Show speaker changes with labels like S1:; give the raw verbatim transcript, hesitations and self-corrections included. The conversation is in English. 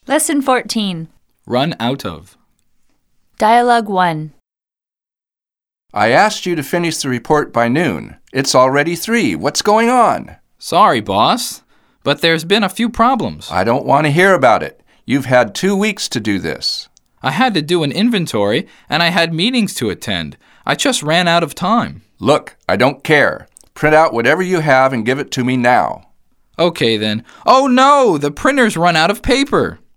S1: Lesson fourteen.
S2: Run out of.
S1: Dialogue one.
S3: I asked you to finish the report by noon. It's already three. What's going on?
S2: Sorry, boss, but there's been a few problems.
S3: I don't want to hear about it. You've had two weeks to do this.
S2: I had to do an inventory, and I had meetings to attend. I just ran out of time.
S3: Look, I don't care. Print out whatever you have and give it to me now.
S2: Okay, then. Oh, no! The printer's run out of paper.